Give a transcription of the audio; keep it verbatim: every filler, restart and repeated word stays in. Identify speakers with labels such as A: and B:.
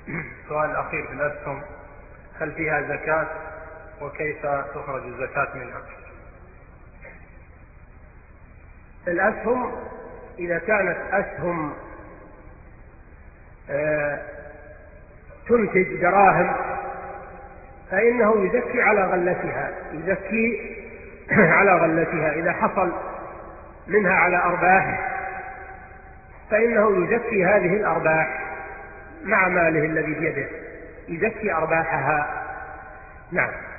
A: السؤال الأخير في الأسهم، هل فيها زكاة وكيف تخرج الزكاة منها؟
B: الأسهم إذا كانت أسهم آه تنتج دراهم فإنه يزكي على غلتها، يزكي على غلتها. إذا حصل منها على أرباح فإنه يزكي هذه الأرباح مع ماله الذي بيده، يزكي أرباحها. نعم.